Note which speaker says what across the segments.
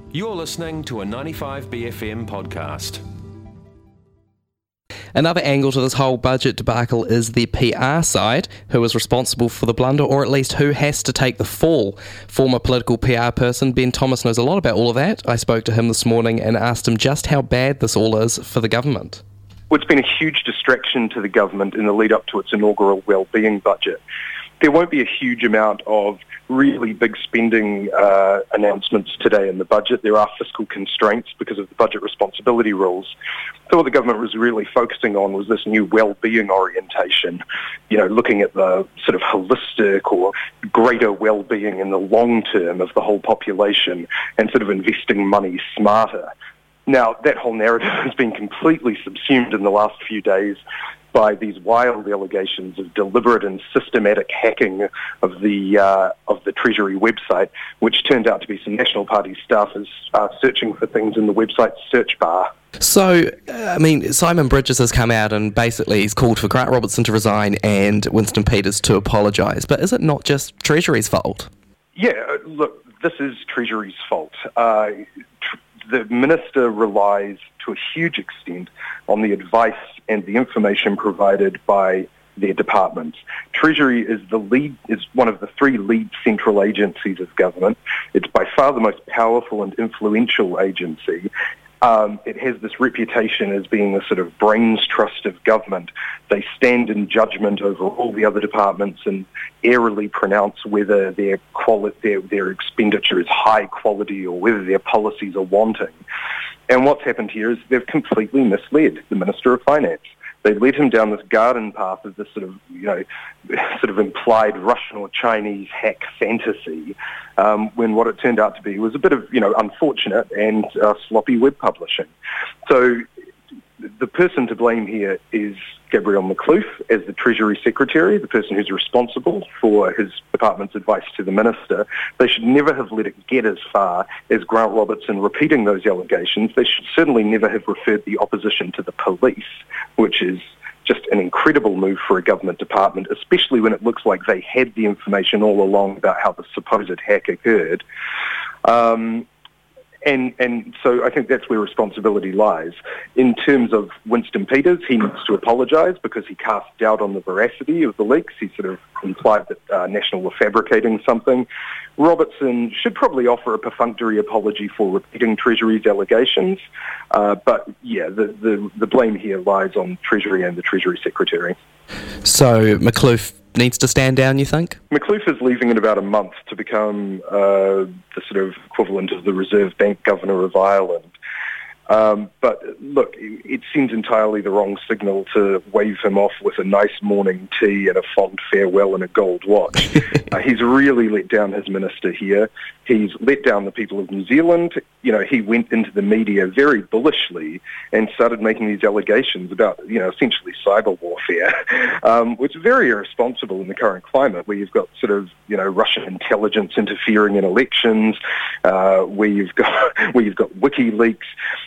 Speaker 1: You're listening to a 95BFM podcast.
Speaker 2: Another angle to this whole budget debacle is the PR side, who is responsible for the blunder, or at least who has to take the fall. Former political PR person Ben Thomas knows a lot about all of that. I spoke to him this morning and asked him just how bad this all is for the government.
Speaker 3: Well, it's been a huge distraction to the government in the lead up to its inaugural wellbeing budget. There won't be a huge amount of really big spending announcements today in the budget. There are fiscal constraints because of the budget responsibility rules. So what the government was really focusing on was this new well-being orientation, looking at the sort of holistic or greater well-being in the long term of the whole population and sort of investing money smarter. Now, that whole narrative has been completely subsumed in the last few days by these wild allegations of deliberate and systematic hacking of the Treasury website, which turned out to be some National Party staffers searching for things in the website's search bar.
Speaker 2: So, Simon Bridges has come out and basically he's called for Grant Robertson to resign and Winston Peters to apologise. But is it not just Treasury's fault? Yeah,
Speaker 3: look, this is Treasury's fault. The Minister relies to a huge extent on the advice and the information provided by their departments. Treasury is one of the three lead central agencies of government. It's by far the most powerful and influential agency. It has this reputation as being the sort of brains trust of government. They stand in judgment over all the other departments and airily pronounce whether their expenditure is high quality or whether their policies are wanting. And what's happened here is they've completely misled the Minister of Finance. They led him down this garden path of this sort of implied Russian or Chinese hack fantasy, when what it turned out to be was a bit of, unfortunate and sloppy web publishing. So the person to blame here is Gabrielle McAlouf as the Treasury Secretary, the person who's responsible for his department's advice to the Minister. They should never have let it get as far as Grant Robertson repeating those allegations. They should certainly never have referred the opposition to the police, which is just an incredible move for a government department, especially when it looks like they had the information all along about how the supposed hack occurred. And so I think that's where responsibility lies. In terms of Winston Peters, he needs to apologise because he cast doubt on the veracity of the leaks. He sort of implied that National were fabricating something. Robertson should probably offer a perfunctory apology for repeating Treasury's allegations. But the blame here lies on Treasury and the Treasury Secretary.
Speaker 2: So McAlouf needs to stand down, you think?
Speaker 3: McAlouf is leaving in about a month to become the sort of equivalent of the Reserve Bank Governor of Ireland. But look, it seems entirely the wrong signal to wave him off with a nice morning tea and a fond farewell and a gold watch. He's really let down his minister here. He's let down the people of New Zealand. He went into the media very bullishly and started making these allegations about, essentially cyber warfare, which is very irresponsible in the current climate where you've got sort of, Russian intelligence interfering in elections, where you've got WikiLeaks.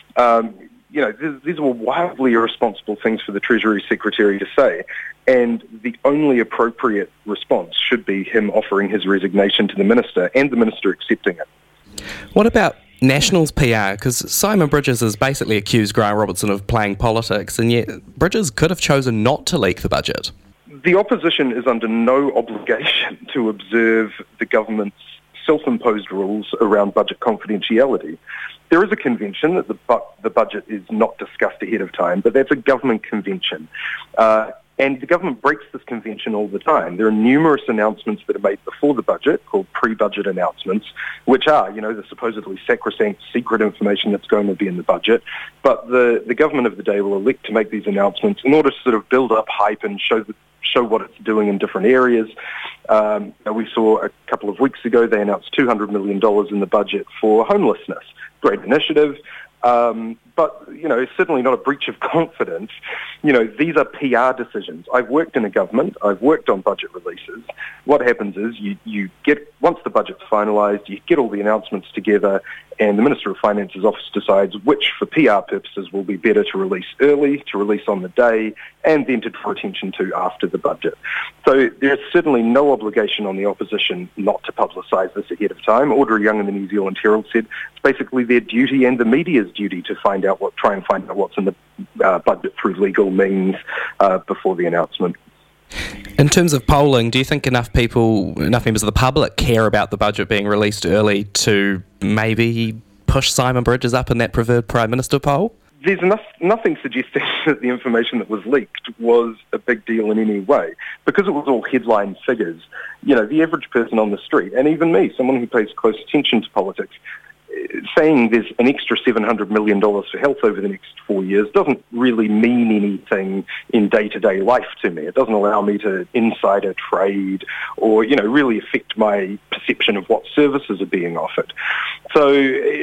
Speaker 3: These were wildly irresponsible things for the Treasury Secretary to say, and the only appropriate response should be him offering his resignation to the Minister and the Minister accepting it.
Speaker 2: What about National's PR? Because Simon Bridges has basically accused Grant Robertson of playing politics, and yet Bridges could have chosen not to leak the budget.
Speaker 3: The opposition is under no obligation to observe the government's self-imposed rules around budget confidentiality. There is a convention that the budget is not discussed ahead of time, but that's a government convention. And the government breaks this convention all the time. There are numerous announcements that are made before the budget, called pre-budget announcements, which are, the supposedly sacrosanct secret information that's going to be in the budget. But the government of the day will elect to make these announcements in order to sort of build up hype and show what it's doing in different areas. We saw a couple of weeks ago they announced $200 million in the budget for homelessness. Great initiative. but, it's certainly not a breach of confidence. These are PR decisions. I've worked in a government. I've worked on budget releases. What happens is you get, once the budget's finalised, you get all the announcements together, and the Minister of Finance's office decides which, for PR purposes, will be better to release early, to release on the day, and then to draw attention to after the budget. So there's certainly no obligation on the opposition not to publicise this ahead of time. Audrey Young in the New Zealand Herald said it's basically their duty and the media's duty to try and find out what's in the budget through legal means before the announcement.
Speaker 2: In terms of polling, do you think enough members of the public care about the budget being released early to maybe push Simon Bridges up in that preferred Prime Minister poll?
Speaker 3: There's nothing suggesting that the information that was leaked was a big deal in any way. Because it was all headline figures, the average person on the street, and even me, someone who pays close attention to politics, saying there's an extra $700 million for health over the next 4 years doesn't really mean anything in day-to-day life to me. It doesn't allow me to insider trade or, really affect my perception of what services are being offered. So,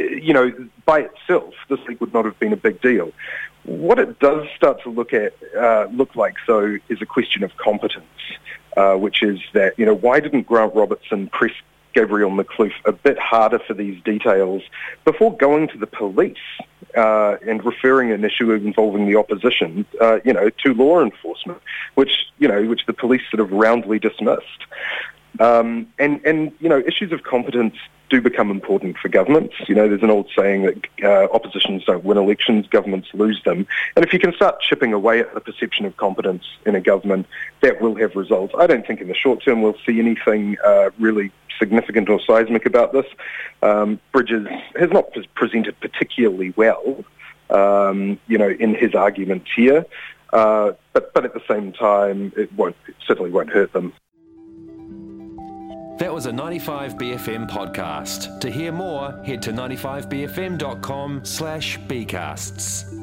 Speaker 3: by itself, this leak would not have been a big deal. What it does start to look like, though, is a question of competence, which is that, why didn't Grant Robertson press Gabrielle McLoof a bit harder for these details before going to the police and referring an issue involving the opposition, to law enforcement, which the police sort of roundly dismissed. And issues of competence do become important for governments. There's an old saying that oppositions don't win elections, governments lose them. And if you can start chipping away at the perception of competence in a government, that will have results. I don't think in the short term we'll see anything really significant or seismic about this. Bridges has not presented particularly well, in his arguments here. But at the same time, it certainly won't hurt them.
Speaker 1: That was a 95BFM podcast. To hear more, head to 95bfm.com/bcasts.